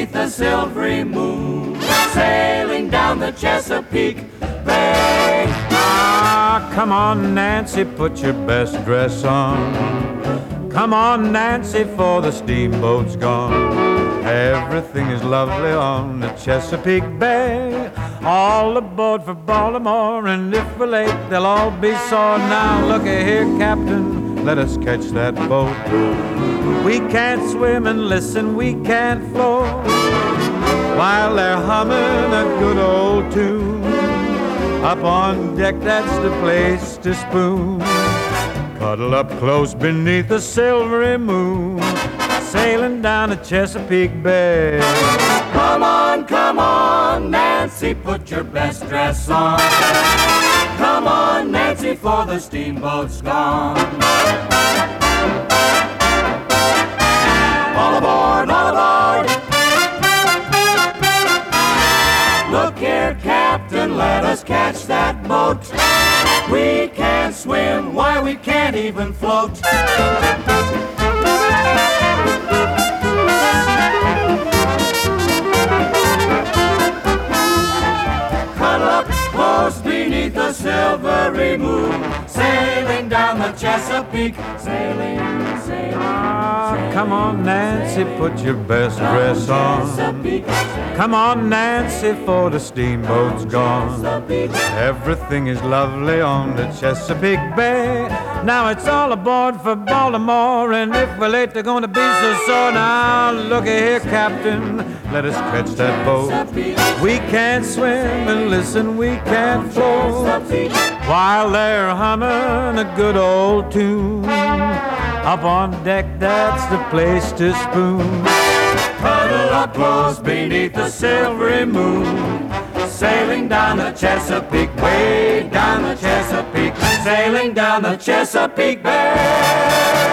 beneath the silvery moon, sailing down the Chesapeake Bay. Ah, come on, Nancy, put your best dress on. Come on, Nancy, for the steamboat's gone. Everything is lovely on the Chesapeake Bay. All aboard for Baltimore, and if we're late, they'll all be sore. Now, looky here, Captain, let us catch that boat. We can't swim, and listen, we can't float, while they're humming a good old tune. Up on deck, that's the place to spoon. Cuddle up close beneath the silvery moon, sailing down the Chesapeake Bay. Come on, Nancy, put your best dress on. Come on, Nancy, for the steamboat's gone. All aboard, all aboard. Look here, Captain, let us catch that boat. We can't swim, why we can't even float. Cuddle up close beneath the silvery moon, sailing down the Chesapeake, sailing, sailing. Ah, come on, Nancy, put your best dress on. Come on, Nancy, for the steamboat's gone. Everything is lovely on the Chesapeake Bay. Now it's all aboard for Baltimore, and if we're late, they're gonna be so sore. Now, looky here, Captain, let us catch that boat. We can't swim, and listen, we can't float, while they're humming a good old tune. Up on deck, that's the place to spoon. Cuddle up close beneath the silvery moon, sailing down the Chesapeake, way down the Chesapeake, sailing down the Chesapeake Bay.